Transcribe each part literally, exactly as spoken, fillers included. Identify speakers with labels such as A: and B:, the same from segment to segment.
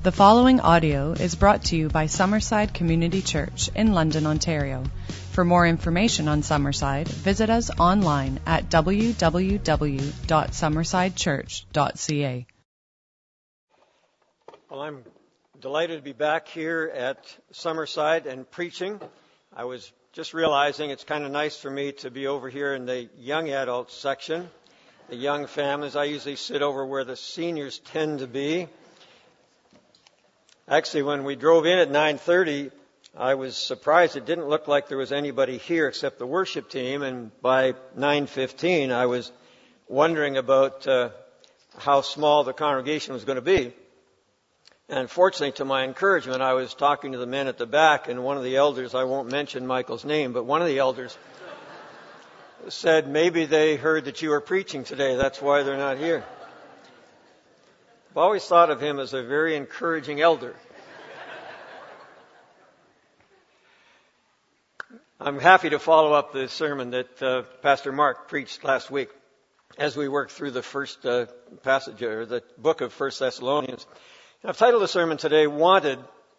A: The following audio is brought to you by Summerside Community Church in London, Ontario. For more information on Summerside, visit us online at w w w dot summerside church dot c a.
B: Well, I'm delighted to be back here at Summerside and preaching. I was just realizing it's kind of nice for me to be over here in the young adults section, the young families. I usually sit over where the seniors tend to be. Actually, when we drove in at nine thirty, I was surprised. It didn't look like there was anybody here except the worship team. And by nine fifteen, I was wondering about uh, how small the congregation was going to be. And fortunately, to my encouragement, I was talking to the men at the back, and one of the elders, I won't mention Michael's name, but one of the elders said, maybe they heard that you were preaching today. That's why they're not here. I've always thought of him as a very encouraging elder. I'm happy to follow up the sermon that uh, Pastor Mark preached last week as we worked through the first uh, passage, or the book of First Thessalonians. And I've titled the sermon today, Wanted,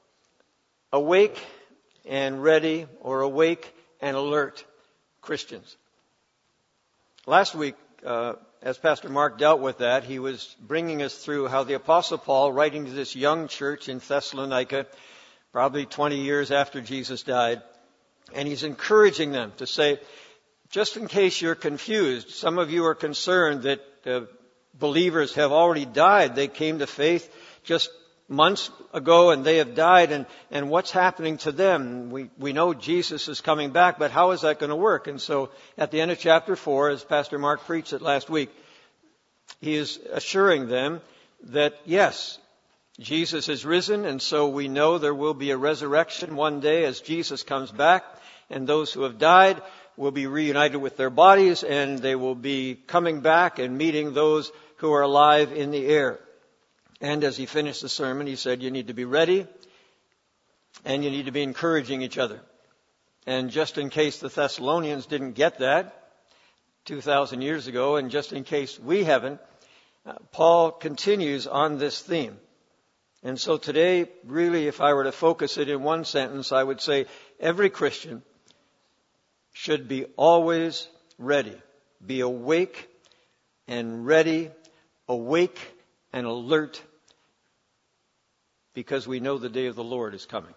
B: Awake and Ready, or Awake and Alert Christians. Last week, uh, as Pastor Mark dealt with that, he was bringing us through how the Apostle Paul, writing to this young church in Thessalonica, probably twenty years after Jesus died, and he's encouraging them to say, just in case you're confused, some of you are concerned that uh, believers have already died. They came to faith just months ago and they have died, and, and what's happening to them? We, we know Jesus is coming back, but how is that going to work? And so at the end of chapter four, as Pastor Mark preached it last week, he is assuring them that yes, Jesus is risen, and so we know there will be a resurrection one day as Jesus comes back, and those who have died will be reunited with their bodies, and they will be coming back and meeting those who are alive in the air. And as he finished the sermon, he said, you need to be ready, and you need to be encouraging each other. And just in case the Thessalonians didn't get that two thousand years ago, and just in case we haven't, uh, Paul continues on this theme. And so today, really, if I were to focus it in one sentence, I would say every Christian should be always ready. Be awake and ready, awake and alert, because we know the day of the Lord is coming.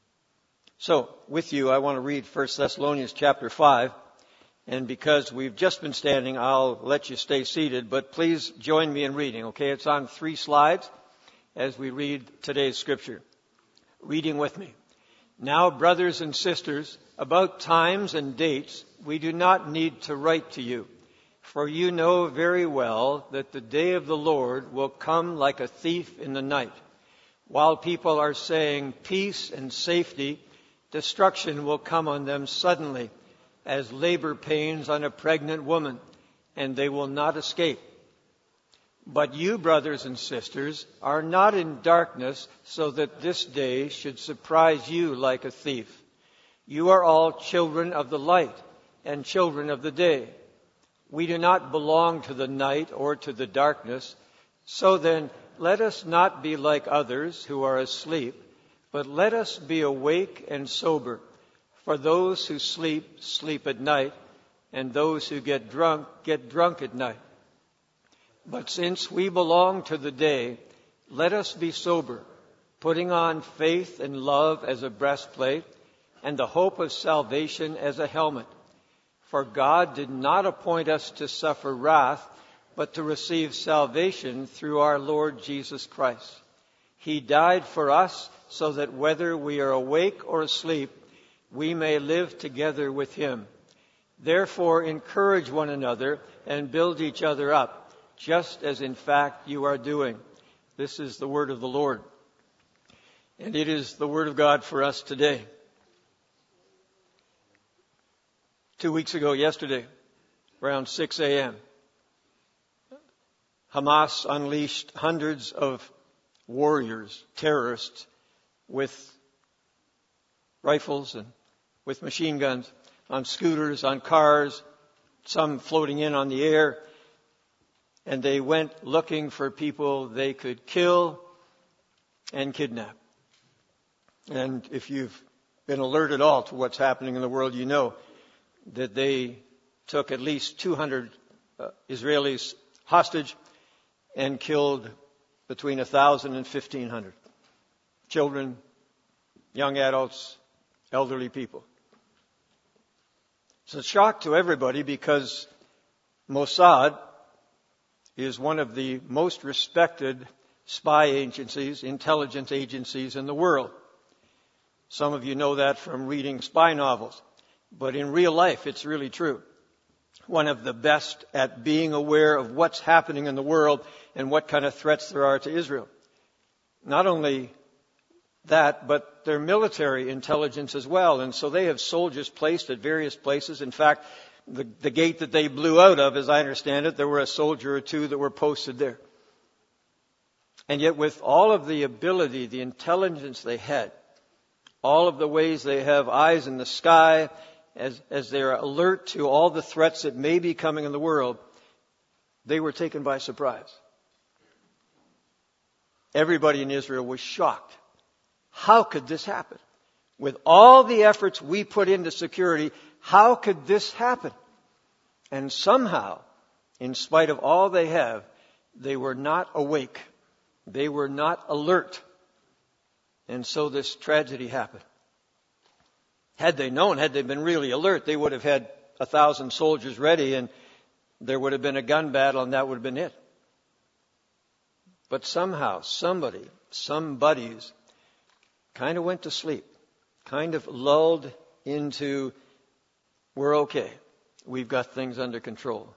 B: So, with you, I want to read First Thessalonians chapter five. And because we've just been standing, I'll let you stay seated, but please join me in reading, okay? It's on three slides as we read today's scripture. Reading with me. Now, brothers and sisters, about times and dates, we do not need to write to you, for you know very well that the day of the Lord will come like a thief in the night. While people are saying peace and safety, destruction will come on them suddenly, as labor pains on a pregnant woman, and they will not escape. But you, brothers and sisters, are not in darkness, so that this day should surprise you like a thief. You are all children of the light and children of the day. We do not belong to the night or to the darkness. So then, let us not be like others who are asleep, but let us be awake and sober. For those who sleep, sleep at night, and those who get drunk, get drunk at night. But since we belong to the day, let us be sober, putting on faith and love as a breastplate, and the hope of salvation as a helmet. For God did not appoint us to suffer wrath, but to receive salvation through our Lord Jesus Christ. He died for us so that whether we are awake or asleep, we may live together with him. Therefore, encourage one another and build each other up, just as in fact you are doing. This is the word of the Lord. And it is the word of God for us today. Two weeks ago, yesterday, around six a.m., Hamas unleashed hundreds of warriors, terrorists, with rifles and with machine guns, on scooters, on cars, some floating in on the air. And they went looking for people they could kill and kidnap. And if you've been alert at all to what's happening in the world, you know that they took at least two hundred uh, Israelis hostage and killed between one thousand and fifteen hundred. Children, young adults, elderly people. It's a shock to everybody because Mossad is one of the most respected spy agencies, intelligence agencies in the world. Some of you know that from reading spy novels. But in real life, it's really true. One of the best at being aware of what's happening in the world and what kind of threats there are to Israel. Not only that, but their military intelligence as well. And so they have soldiers placed at various places. In fact, the, the gate that they blew out of, as I understand it, there were a soldier or two that were posted there. And yet with all of the ability, the intelligence they had, all of the ways they have eyes in the sky, as, as they're alert to all the threats that may be coming in the world, they were taken by surprise. Everybody in Israel was shocked. How could this happen? With all the efforts we put into security, how could this happen? And somehow, in spite of all they have, they were not awake. They were not alert. And so this tragedy happened. Had they known, had they been really alert, they would have had a thousand soldiers ready and there would have been a gun battle and that would have been it. But somehow, somebody, some buddies, kind of went to sleep, kind of lulled into, we're okay. We've got things under control.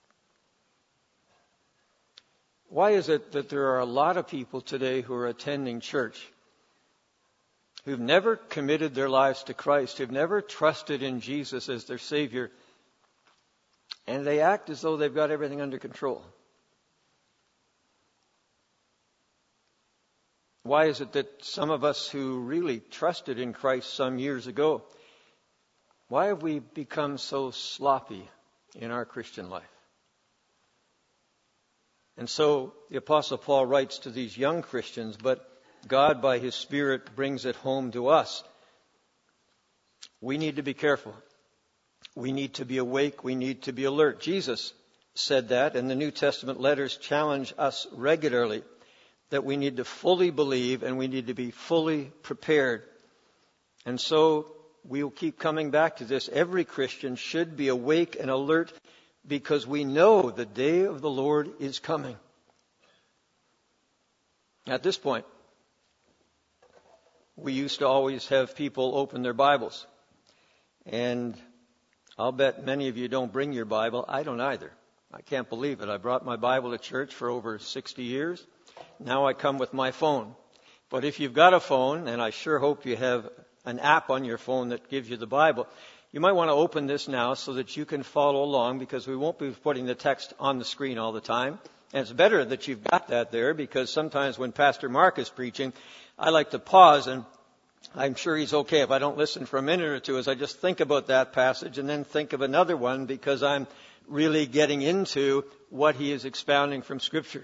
B: Why is it that there are a lot of people today who are attending church who've never committed their lives to Christ, who've never trusted in Jesus as their Savior, and they act as though they've got everything under control? Why is it that some of us who really trusted in Christ some years ago, why have we become so sloppy in our Christian life? And so the Apostle Paul writes to these young Christians, but God by His Spirit brings it home to us. We need to be careful. We need to be awake. We need to be alert. Jesus said that, and the New Testament letters challenge us regularly that we need to fully believe and we need to be fully prepared. And so we'll keep coming back to this. Every Christian should be awake and alert because we know the day of the Lord is coming. At this point, we used to always have people open their Bibles. And I'll bet many of you don't bring your Bible. I don't either. I can't believe it. I brought my Bible to church for over sixty years. Now I come with my phone. But if you've got a phone, and I sure hope you have an app on your phone that gives you the Bible, you might want to open this now so that you can follow along, because we won't be putting the text on the screen all the time. And it's better that you've got that there, because sometimes when Pastor Mark is preaching, I like to pause, and I'm sure he's okay if I don't listen for a minute or two as I just think about that passage and then think of another one, because I'm really getting into what he is expounding from Scripture.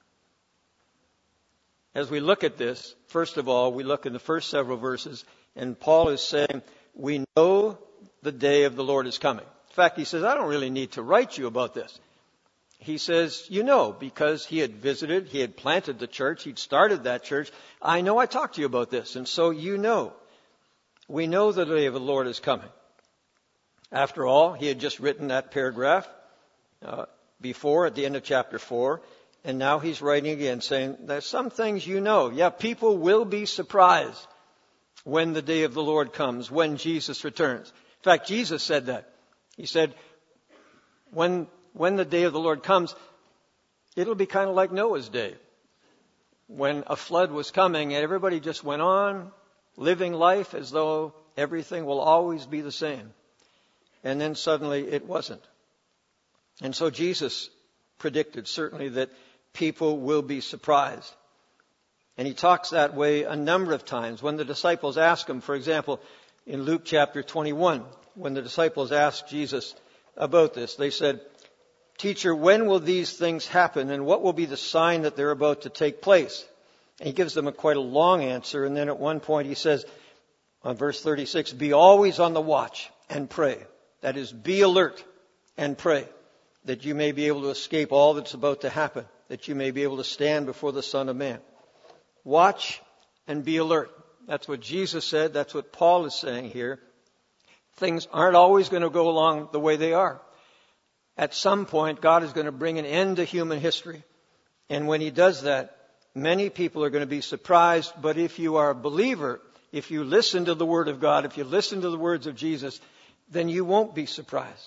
B: As we look at this, first of all, we look in the first several verses, and Paul is saying, we know the day of the Lord is coming. In fact, he says, I don't really need to write you about this. He says, you know, because he had visited, he had planted the church, he'd started that church. I know I talked to you about this, and so you know. We know the day of the Lord is coming. After all, he had just written that paragraph uh, before, at the end of chapter four, and now he's writing again saying, there's some things you know. Yeah, people will be surprised when the day of the Lord comes, when Jesus returns. In fact, Jesus said that. He said, when when the day of the Lord comes, it'll be kind of like Noah's day, when a flood was coming and everybody just went on living life as though everything will always be the same. And then suddenly it wasn't. And so Jesus predicted certainly that people will be surprised. And he talks that way a number of times. When the disciples ask him, for example, in Luke chapter twenty-one, when the disciples asked Jesus about this, they said, Teacher, when will these things happen, and what will be the sign that they're about to take place? And he gives them a quite a long answer. And then at one point he says, on verse thirty-six, be always on the watch and pray. That is, be alert and pray, that you may be able to escape all that's about to happen, that you may be able to stand before the Son of Man. Watch and be alert. That's what Jesus said. That's what Paul is saying here. Things aren't always going to go along the way they are. At some point, God is going to bring an end to human history. And when he does that, many people are going to be surprised. But if you are a believer, if you listen to the Word of God, if you listen to the words of Jesus, then you won't be surprised.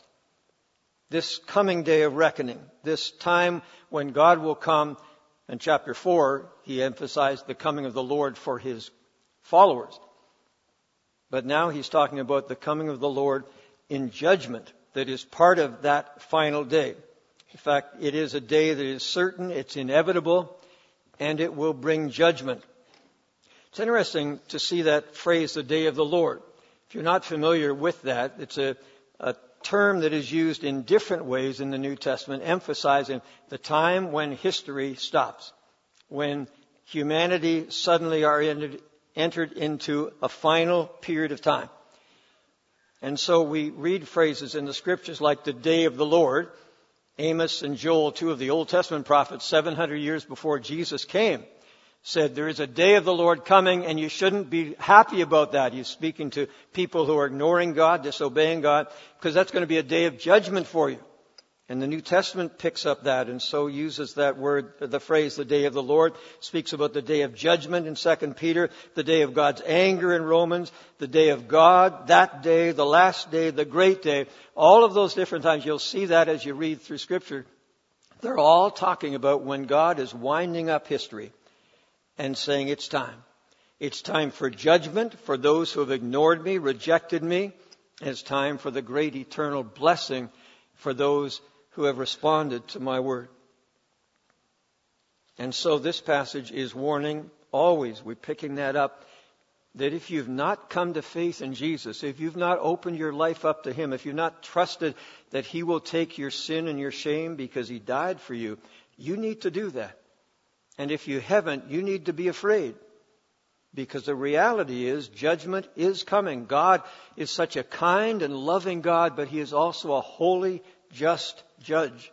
B: This coming day of reckoning, this time when God will come, in chapter four, he emphasized the coming of the Lord for his followers. But now he's talking about the coming of the Lord in judgment that is part of that final day. In fact, it is a day that is certain, it's inevitable, and it will bring judgment. It's interesting to see that phrase, the day of the Lord. If you're not familiar with that, it's a, a term that is used in different ways in the New Testament, emphasizing the time when history stops, when humanity suddenly are entered, entered into a final period of time. And so we read phrases in the scriptures like the day of the Lord. Amos and Joel, two of the Old Testament prophets, seven hundred years before Jesus came, said there is a day of the Lord coming and you shouldn't be happy about that. He's speaking to people who are ignoring God, disobeying God, because that's going to be a day of judgment for you. And the New Testament picks up that and so uses that word, the phrase, the day of the Lord, speaks about the day of judgment in Second Peter, the day of God's anger in Romans, the day of God, that day, the last day, the great day. All of those different times, you'll see that as you read through Scripture. They're all talking about when God is winding up history and saying it's time. It's time for judgment for those who have ignored me, rejected me. And it's time for the great eternal blessing for those who have responded to my word. And so this passage is warning always, we're picking that up, that if you've not come to faith in Jesus, if you've not opened your life up to him, if you've not trusted that he will take your sin and your shame because he died for you, you need to do that. And if you haven't, you need to be afraid. Because the reality is, judgment is coming. God is such a kind and loving God, but he is also a holy, just judge.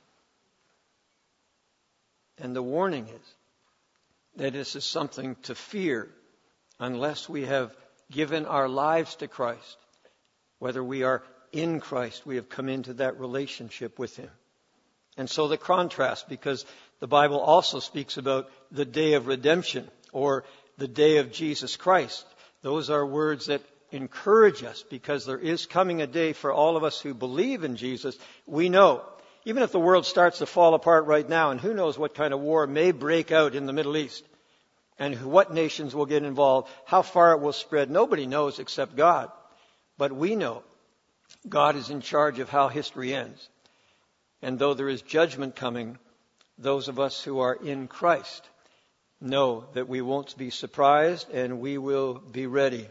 B: And the warning is that this is something to fear unless we have given our lives to Christ. Whether we are in Christ, we have come into that relationship with him. And so the contrast, because the Bible also speaks about the day of redemption or the day of Jesus Christ. Those are words that encourage us because there is coming a day for all of us who believe in Jesus. We know, even if the world starts to fall apart right now, and who knows what kind of war may break out in the Middle East, and what nations will get involved, how far it will spread, nobody knows except God. But we know God is in charge of how history ends. And though there is judgment coming, those of us who are in Christ know that we won't be surprised and we will be ready.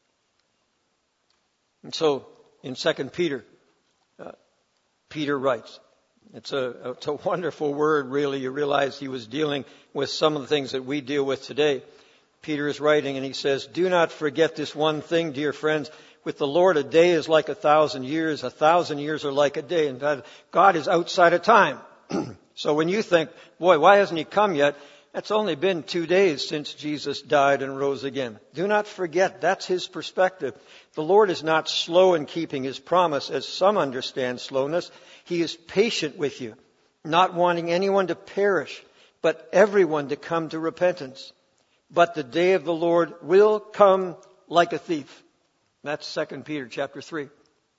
B: And so in Second Peter, uh, Peter writes, it's a, it's a wonderful word, really. You realize he was dealing with some of the things that we deal with today. Peter is writing and he says, do not forget this one thing, dear friends. With the Lord, a day is like a thousand years. A thousand years are like a day. And God is outside of time. So when you think, boy, why hasn't he come yet? It's only been two days since Jesus died and rose again. Do not forget, that's his perspective. The Lord is not slow in keeping his promise, as some understand slowness. He is patient with you, not wanting anyone to perish, but everyone to come to repentance. But the day of the Lord will come like a thief. That's Second Peter chapter three.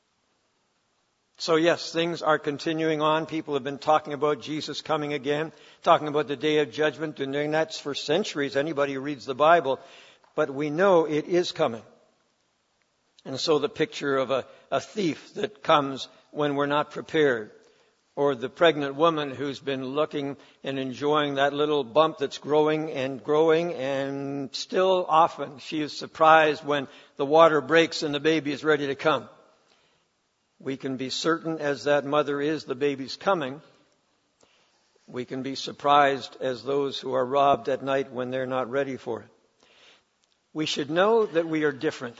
B: So yes, things are continuing on. People have been talking about Jesus coming again, talking about the day of judgment, and doing that for centuries, anybody who reads the Bible. But we know it is coming. And so the picture of a, a thief that comes when we're not prepared, or the pregnant woman who's been looking and enjoying that little bump that's growing and growing, and still often she is surprised when the water breaks and the baby is ready to come. We can be certain, as that mother is, the baby's coming. We can be surprised as those who are robbed at night when they're not ready for it. We should know that we are different.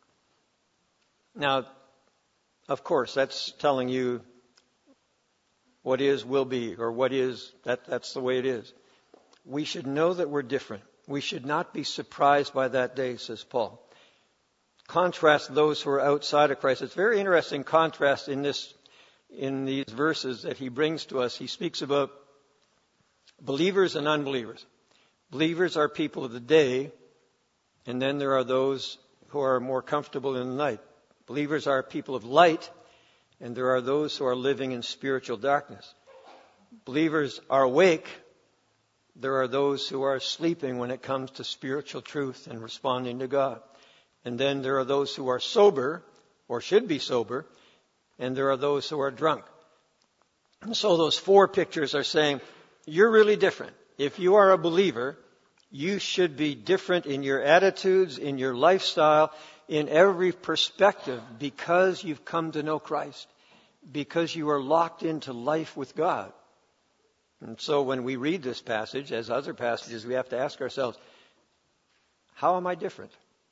B: Now, of course, that's telling you what is will be, or what is, that, that's the way it is. We should know that we're different. We should not be surprised by that day, says Paul. Contrast those who are outside of Christ. It's a very interesting contrast in this, in these verses that he brings to us. He speaks about believers and unbelievers. Believers are people of the day, and then there are those who are more comfortable in the night. Believers are people of light, and there are those who are living in spiritual darkness. Believers are awake. There are those who are sleeping when it comes to spiritual truth and responding to God. And then there are those who are sober, or should be sober, and there are those who are drunk. And so those four pictures are saying, you're really different. If you are a believer, you should be different in your attitudes, in your lifestyle, in every perspective, because you've come to know Christ, because you are locked into life with God. And so when we read this passage, as other passages, we have to ask ourselves, how am I different?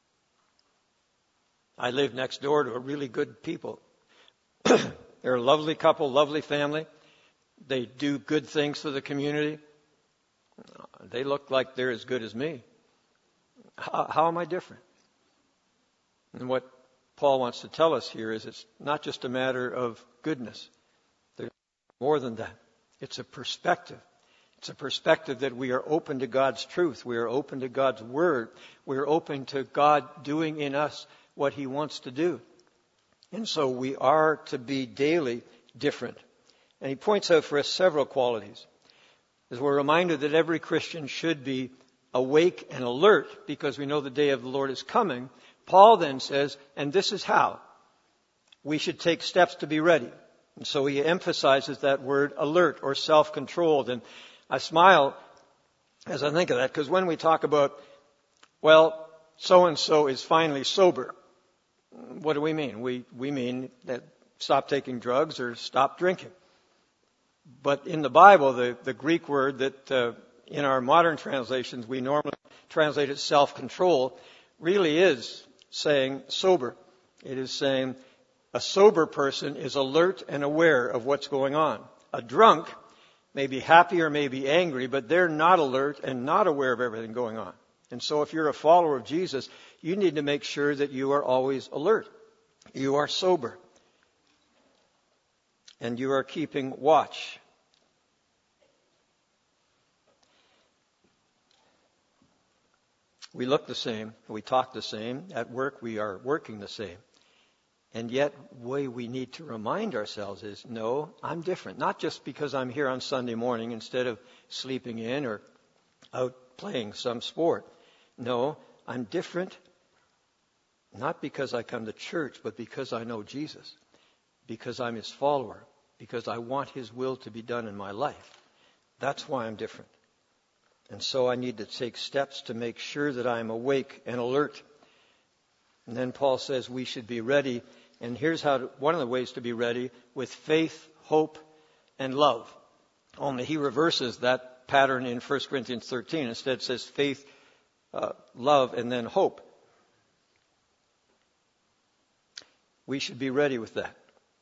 B: I live next door to a really good people. They're a lovely couple, lovely family. They do good things for the community. They look like they're as good as me. How, how am I different? And what Paul wants to tell us here is it's not just a matter of goodness. There's more than that. It's a perspective. It's a perspective that we are open to God's truth. We are open to God's word. We are open to God doing in us what he wants to do. And so we are to be daily different. And he points out for us several qualities. As we're reminded that every Christian should be awake and alert because we know the day of the Lord is coming, Paul then says, and this is how we should take steps to be ready. And so he emphasizes that word alert or self-controlled. And I smile as I think of that, because when we talk about, well, so-and-so is finally sober, what do we mean? We, we mean that stop taking drugs or stop drinking. But in the Bible, the, the Greek word that uh, in our modern translations we normally translate as self-control really is saying sober. It is saying a sober person is alert and aware of what's going on. A drunk may be happy or may be angry, but they're not alert and not aware of everything going on. And so if you're a follower of Jesus, you need to make sure that you are always alert. You are sober. And you are keeping watch. We look the same. We talk the same. At work, we are working the same. And yet, the way we need to remind ourselves is, no, I'm different. Not just because I'm here on Sunday morning instead of sleeping in or out playing some sport. No, I'm different not because I come to church, but because I know Jesus. Because I'm his follower. Because I want his will to be done in my life. That's why I'm different. And so I need to take steps to make sure that I'm awake and alert. And then Paul says we should be ready. And here's how to, one of the ways to be ready, with faith, hope, and love. Only he reverses that pattern in First Corinthians thirteen. Instead it says faith, uh, love, and then hope. We should be ready with that.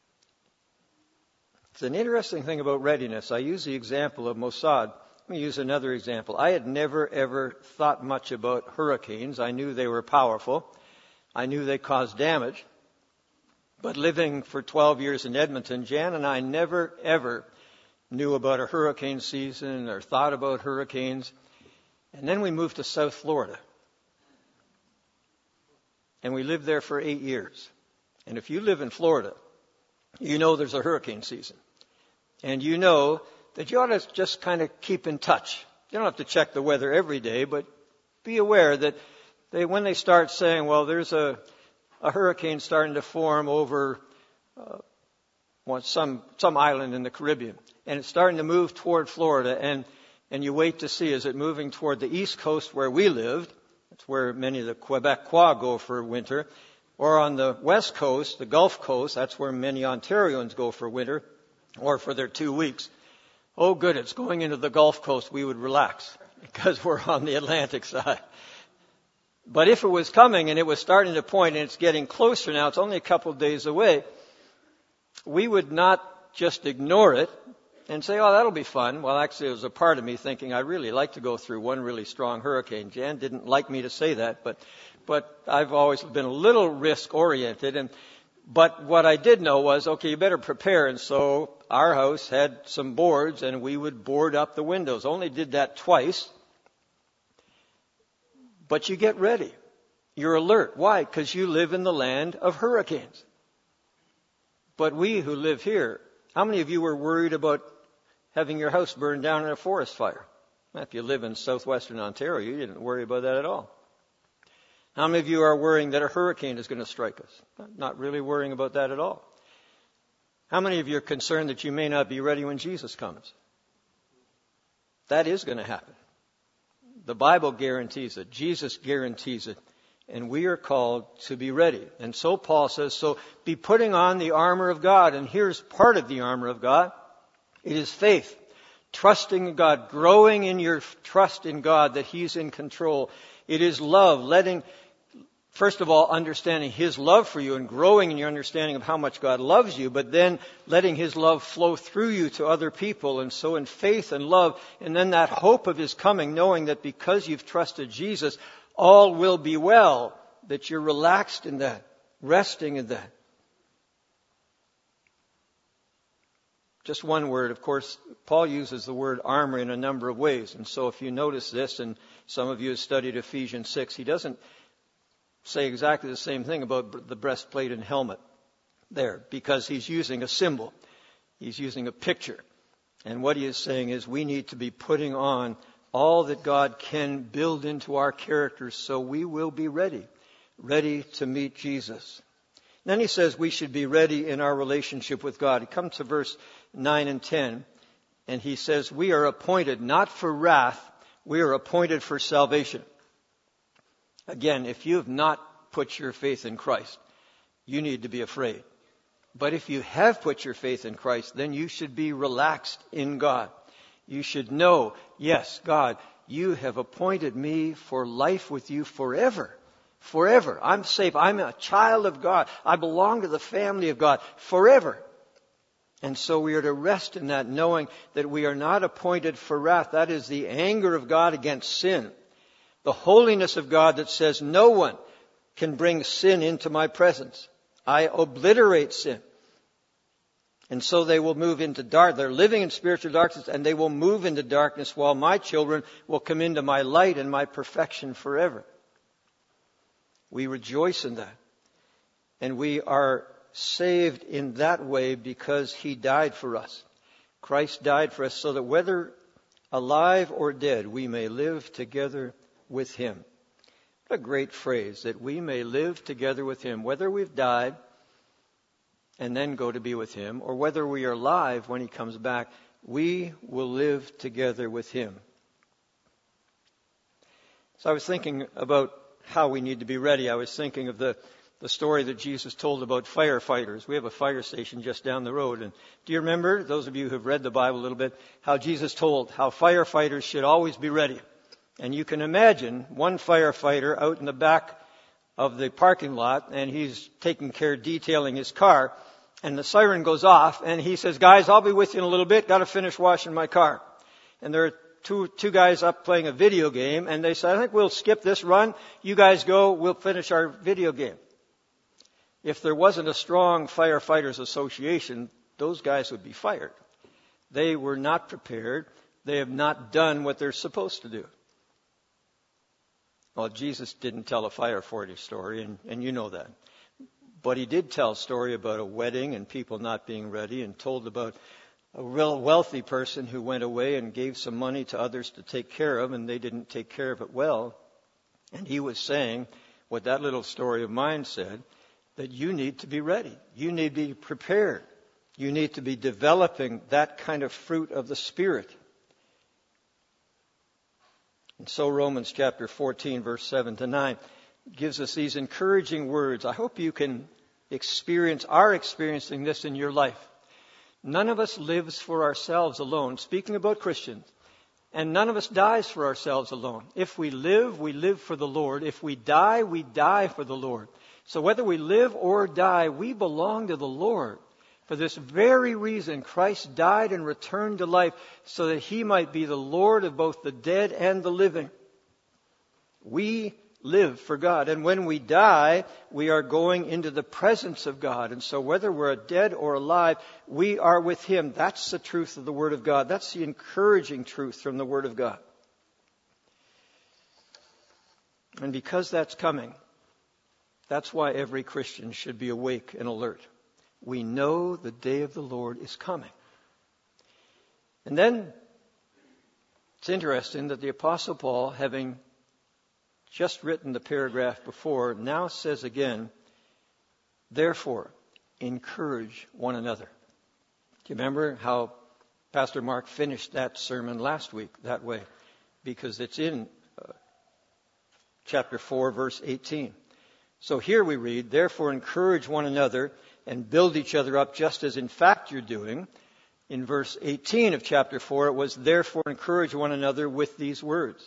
B: It's an interesting thing about readiness. I use the example of Mossad. Let me use another example. I had never, ever thought much about hurricanes. I knew they were powerful. I knew they caused damage. But living for twelve years in Edmonton, Jan and I never, ever knew about a hurricane season or thought about hurricanes. And then we moved to South Florida. And we lived there for eight years. And if you live in Florida, you know there's a hurricane season. And you know that you ought to just kind of keep in touch. You don't have to check the weather every day, but be aware that they, when they start saying, well, there's a, a hurricane starting to form over uh, well, some some island in the Caribbean, and it's starting to move toward Florida, and, and you wait to see, is it moving toward the east coast where we lived? That's where many of the Quebecois go for winter. Or on the west coast, the Gulf Coast, that's where many Ontarians go for winter, or for their two weeks. oh good, it's going into the Gulf Coast, we would relax because we're on the Atlantic side. But if it was coming and it was starting to point and it's getting closer now, it's only a couple of days away, we would not just ignore it and say, oh, that'll be fun. Well, actually, there was a part of me thinking I'd really like to go through one really strong hurricane. Jan didn't like me to say that, but but I've always been a little risk-oriented. And But what I did know was, okay, you better prepare. And so our house had some boards, and we would board up the windows. Only did that twice. But you get ready. You're alert. Why? Because you live in the land of hurricanes. But we who live here, how many of you were worried about having your house burned down in a forest fire? Well, if you live in southwestern Ontario, you didn't worry about that at all. How many of you are worrying that a hurricane is going to strike us? Not really worrying about that at all. How many of you are concerned that you may not be ready when Jesus comes? That is going to happen. The Bible guarantees it. Jesus guarantees it. And we are called to be ready. And so Paul says, so be putting on the armor of God. And here's part of the armor of God. It is faith. Trusting in God. Growing in your trust in God that He's in control. It is love. Letting, first of all, understanding His love for you and growing in your understanding of how much God loves you. But then letting His love flow through you to other people. And so in faith and love. And then that hope of His coming, knowing that because you've trusted Jesus, all will be well, that you're relaxed in that, resting in that. Just one word, of course, Paul uses the word armor in a number of ways. And so if you notice this, and some of you have studied Ephesians six, he doesn't say exactly the same thing about the breastplate and helmet there, because he's using a symbol. He's using a picture. And what he is saying is we need to be putting on all that God can build into our characters so we will be ready, ready to meet Jesus. Then he says we should be ready in our relationship with God. He comes to verse nine and ten, and he says we are appointed not for wrath, we are appointed for salvation. Again, if you have not put your faith in Christ, you need to be afraid. But if you have put your faith in Christ, then you should be relaxed in God. You should know, yes, God, you have appointed me for life with you forever. Forever. I'm safe. I'm a child of God. I belong to the family of God forever. And so we are to rest in that, knowing that we are not appointed for wrath. That is the anger of God against sin. The holiness of God that says no one can bring sin into my presence. I obliterate sin. And so they will move into dark. They're living in spiritual darkness, and they will move into darkness while my children will come into my light and my perfection forever. We rejoice in that. And we are saved in that way because He died for us. Christ died for us so that whether alive or dead, we may live together with Him. What a great phrase, that we may live together with Him. Whether we've died and then go to be with Him, or whether we are alive when He comes back, we will live together with Him. So I was thinking about how we need to be ready. I was thinking of the, the story that Jesus told about firefighters. We have a fire station just down the road. And do you remember, those of you who have read the Bible a little bit, how Jesus told how firefighters should always be ready? And you can imagine one firefighter out in the back of the parking lot, and he's taking care of detailing his car. And the siren goes off, and he says, guys, I'll be with you in a little bit. Got to finish washing my car. And there are two two guys up playing a video game, and they said, I think we'll skip this run. You guys go. We'll finish our video game. If there wasn't a strong firefighters association, those guys would be fired. They were not prepared. They have not done what they're supposed to do. Well, Jesus didn't tell a firefighter story, and, and you know that. But He did tell a story about a wedding and people not being ready, and told about a real wealthy person who went away and gave some money to others to take care of, and they didn't take care of it well. And He was saying what that little story of mine said, that you need to be ready. You need to be prepared. You need to be developing that kind of fruit of the Spirit. And so Romans chapter fourteen, verse seven to nine gives us these encouraging words. I hope you can experience, are experiencing this in your life. None of us lives for ourselves alone, speaking about Christians. And none of us dies for ourselves alone. If we live, we live for the Lord. If we die, we die for the Lord. So whether we live or die, we belong to the Lord. For this very reason, Christ died and returned to life so that he might be the Lord of both the dead and the living. We live for God. And when we die, we are going into the presence of God. And so whether we're dead or alive, we are with him. That's the truth of the Word of God. That's the encouraging truth from the Word of God. And because that's coming, that's why every Christian should be awake and alert. We know the day of the Lord is coming. And then it's interesting that the Apostle Paul, having just written the paragraph before, now says again, therefore, encourage one another. Do you remember how Pastor Mark finished that sermon last week that way? Because it's in uh, chapter four, verse eighteen. So here we read, therefore encourage one another and build each other up just as in fact you're doing. In verse eighteen of chapter four, it was, therefore encourage one another with these words.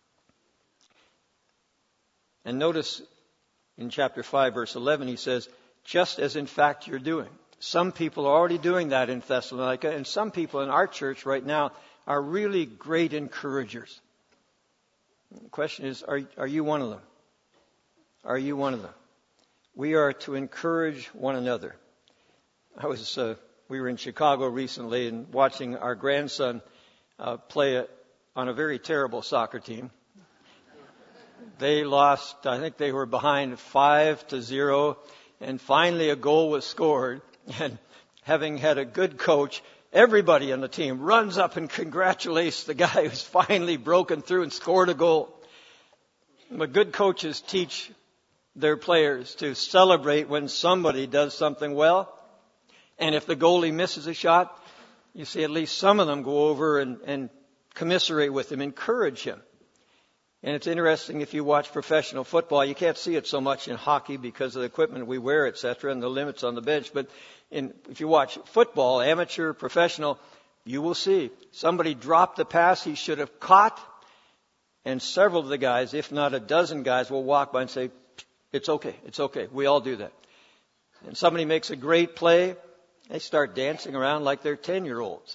B: And notice in chapter five, verse eleven, he says, just as in fact you're doing. Some people are already doing that in Thessalonica, and some people in our church right now are really great encouragers. The question is, are, are you one of them? Are you one of them? We are to encourage one another. I was, uh, we were in Chicago recently and watching our grandson uh, play a, on a very terrible soccer team. They lost, I think they were behind five to zero, and finally a goal was scored. And having had a good coach, everybody on the team runs up and congratulates the guy who's finally broken through and scored a goal. But good coaches teach their players to celebrate when somebody does something well. And if the goalie misses a shot, you see at least some of them go over and, and commiserate with him, encourage him. And it's interesting, if you watch professional football, you can't see it so much in hockey because of the equipment we wear, et cetera, and the limits on the bench. But in, if you watch football, amateur, professional, you will see somebody drop the pass he should have caught, and several of the guys, if not a dozen guys, will walk by and say, it's okay, it's okay. We all do that. And somebody makes a great play, they start dancing around like they're ten-year-olds.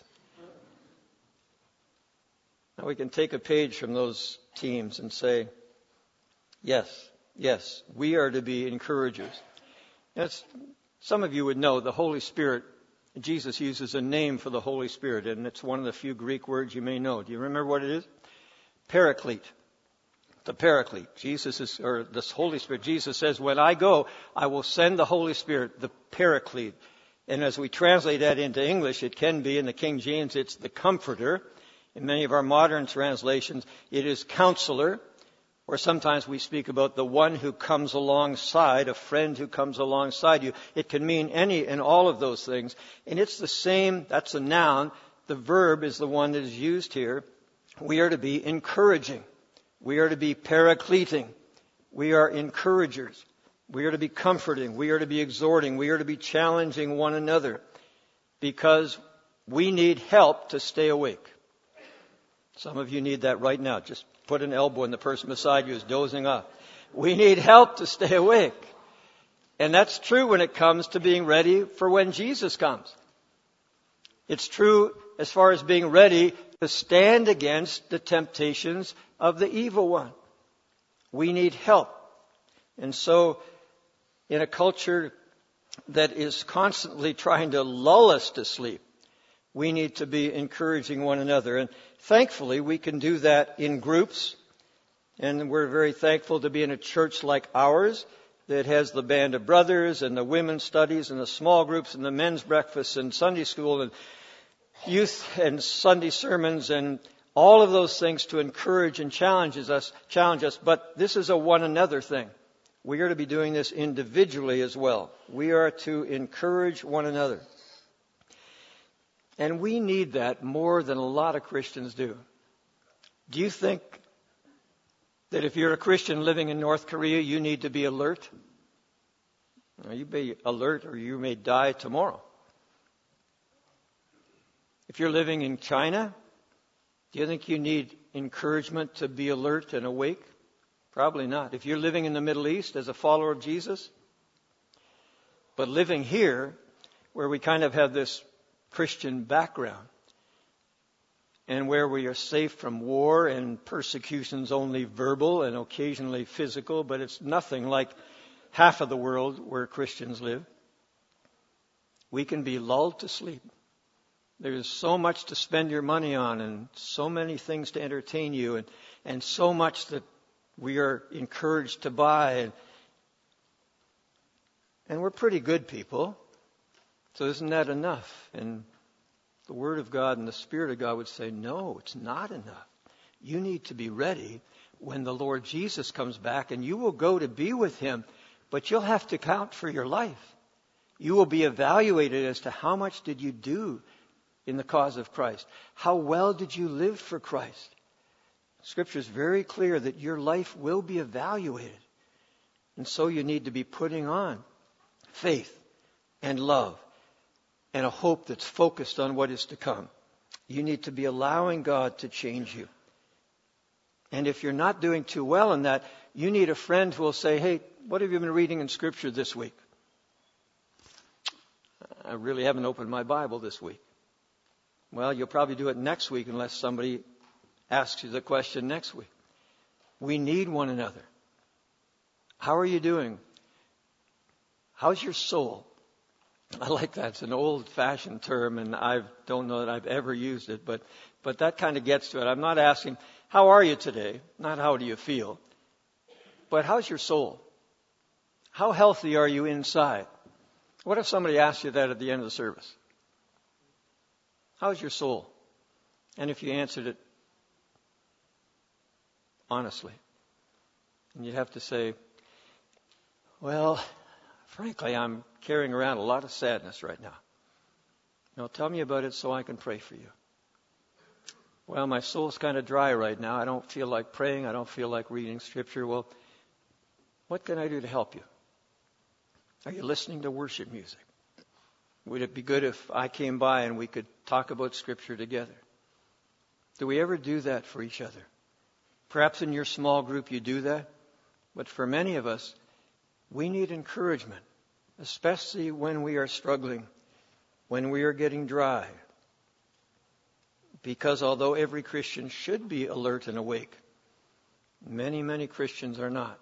B: Now we can take a page from those teams and say, yes, yes, we are to be encouragers. That's, some of you would know the Holy Spirit, Jesus uses a name for the Holy Spirit, and it's one of the few Greek words you may know. Do you remember what it is? Paraclete. The Paraclete. Jesus is, or the Holy Spirit. Jesus says, when I go, I will send the Holy Spirit, the Paraclete. And as we translate that into English, it can be, in the King James, it's the Comforter. In many of our modern translations, it is Counselor. Or sometimes we speak about the one who comes alongside, a friend who comes alongside you. It can mean any and all of those things. And it's the same, that's a noun. The verb is the one that is used here. We are to be encouraging. We are to be paracleting. We are encouragers. We are to be comforting. We are to be exhorting. We are to be challenging one another. Because we need help to stay awake. Some of you need that right now. Just put an elbow in the person beside you who's dozing off. We need help to stay awake. And that's true when it comes to being ready for when Jesus comes. It's true as far as being ready to stand against the temptations of the evil one. We need help. And so, in a culture that is constantly trying to lull us to sleep, we need to be encouraging one another. And thankfully, we can do that in groups. And we're very thankful to be in a church like ours that has the band of brothers and the women's studies and the small groups and the men's breakfasts and Sunday school and youth and Sunday sermons and all of those things to encourage and challenges us, challenge us. But this is a one another thing. We are to be doing this individually as well. We are to encourage one another. And we need that more than a lot of Christians do. Do you think that if you're a Christian living in North Korea, you need to be alert? Well, you may be alert or you may die tomorrow. If you're living in China, do you think you need encouragement to be alert and awake? Probably not. If you're living in the Middle East as a follower of Jesus, but living here, where we kind of have this Christian background, and where we are safe from war and persecutions only verbal and occasionally physical, but it's nothing like half of the world where Christians live, we can be lulled to sleep. There is so much to spend your money on and so many things to entertain you and, and so much that we are encouraged to buy. And, and we're pretty good people. So isn't that enough? And the Word of God and the Spirit of God would say, no, it's not enough. You need to be ready when the Lord Jesus comes back, and you will go to be with Him, but you'll have to count for your life. You will be evaluated as to how much did you do in the cause of Christ? How well did you live for Christ? Scripture is very clear that your life will be evaluated. And so you need to be putting on faith and love and a hope that's focused on what is to come. You need to be allowing God to change you. And if you're not doing too well in that, you need a friend who will say, hey, what have you been reading in Scripture this week? I really haven't opened my Bible this week. Well, you'll probably do it next week unless somebody asks you the question next week. We need one another. How are you doing? How's your soul? I like that. It's an old-fashioned term, and I don't know that I've ever used it, but, but that kind of gets to it. I'm not asking, how are you today? Not how do you feel? But how's your soul? How healthy are you inside? What if somebody asked you that at the end of the service? How's your soul? And if you answered it honestly, and you'd have to say, well, frankly, I'm carrying around a lot of sadness right now. Now, tell me about it so I can pray for you. Well, my soul's kind of dry right now. I don't feel like praying. I don't feel like reading Scripture. Well, what can I do to help you? Are you listening to worship music? Would it be good if I came by and we could talk about Scripture together? Do we ever do that for each other? Perhaps in your small group you do that. But for many of us, we need encouragement, especially when we are struggling, when we are getting dry. Because although every Christian should be alert and awake, many, many Christians are not.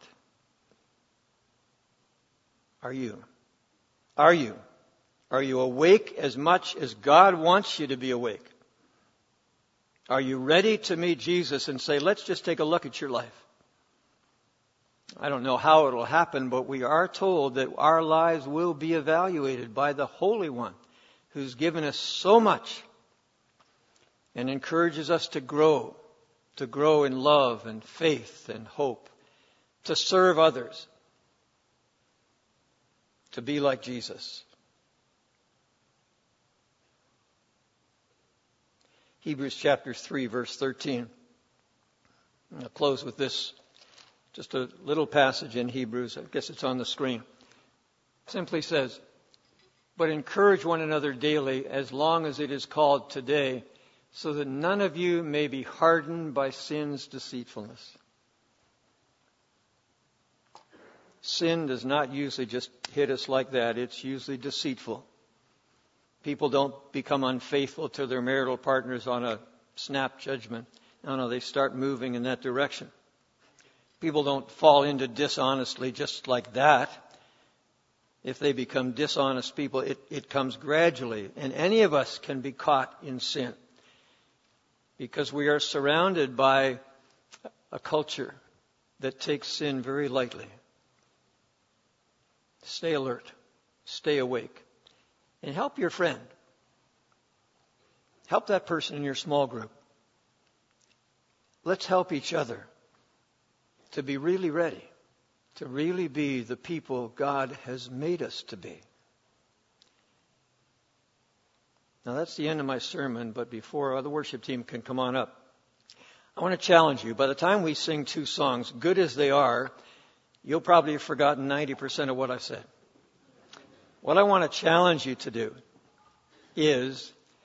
B: Are you? Are you? Are you awake as much as God wants you to be awake? Are you ready to meet Jesus and say, let's just take a look at your life? I don't know how it will happen, but we are told that our lives will be evaluated by the Holy One who's given us so much and encourages us to grow, to grow in love and faith and hope, to serve others, to be like Jesus. Hebrews chapter three, verse thirteen. I'll close with this. Just a little passage in Hebrews. I guess it's on the screen. Simply says, but encourage one another daily as long as it is called today, so that none of you may be hardened by sin's deceitfulness. Sin does not usually just hit us like that. It's usually deceitful. People don't become unfaithful to their marital partners on a snap judgment. No, no, they start moving in that direction. People don't fall into dishonestly just like that. If they become dishonest people, it, it comes gradually. And any of us can be caught in sin because we are surrounded by a culture that takes sin very lightly. Stay alert. Stay awake. And help your friend. Help that person in your small group. Let's help each other to be really ready, to really be the people God has made us to be. Now that's the end of my sermon, but before the worship team can come on up, I want to challenge you. By the time we sing two songs, good as they are, you'll probably have forgotten ninety percent of what I said. What I want to challenge you to do is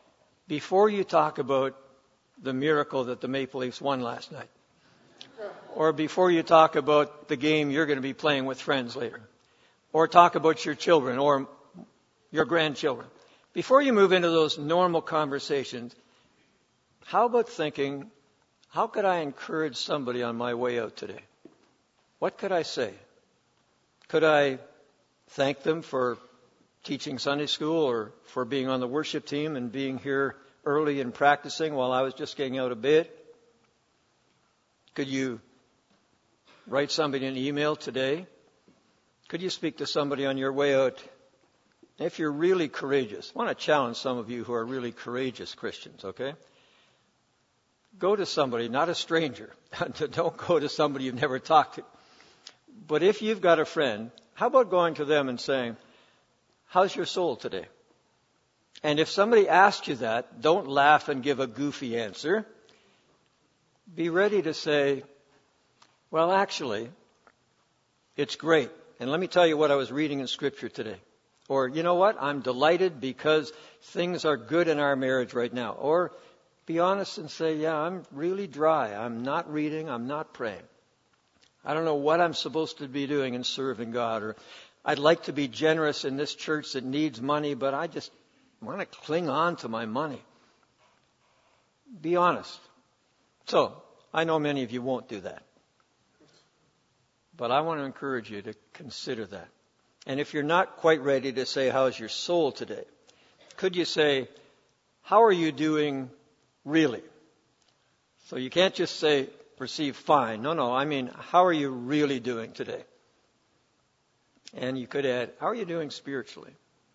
B: before you talk about the miracle that the Maple Leafs won last night, or before you talk about the game you're going to be playing with friends later, or talk about your children or your grandchildren, before you move into those normal conversations, how about thinking, how could I encourage somebody on my way out today? What could I say? Could I thank them for teaching Sunday school or for being on the worship team and being here early and practicing while I was just getting out of bed? Could you write somebody an email today? Could you speak to somebody on your way out? If you're really courageous, I want to challenge some of you who are really courageous Christians, okay? Go to somebody, not a stranger. Don't go to somebody you've never talked to. But if you've got a friend, how about going to them and saying, how's your soul today? And if somebody asks you that, don't laugh and give a goofy answer. Be ready to say, well, actually, it's great. And let me tell you what I was reading in Scripture today. Or, you know what? I'm delighted because things are good in our marriage right now. Or be honest and say, yeah, I'm really dry. I'm not reading. I'm not praying. I don't know what I'm supposed to be doing in serving God. Or I'd like to be generous in this church that needs money, but I just want to cling on to my money. Be honest. So, I know many of you won't do that. But I want to encourage you to consider that. And if you're not quite ready to say, how's your soul today? Could you say, how are you doing really? So you can't just say, receive fine. No, no, I mean, how are you really doing today? And you could add, how are you doing spiritually?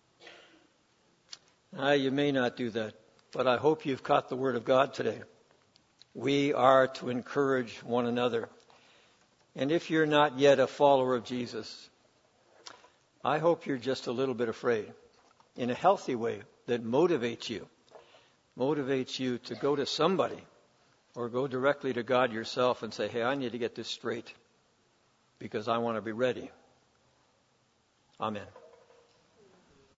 B: Uh, you may not do that, but I hope you've caught the Word of God today. We are to encourage one another. And if you're not yet a follower of Jesus, I hope you're just a little bit afraid in a healthy way that motivates you, motivates you to go to somebody or go directly to God yourself and say, hey, I need to get this straight because I want to be ready. Amen.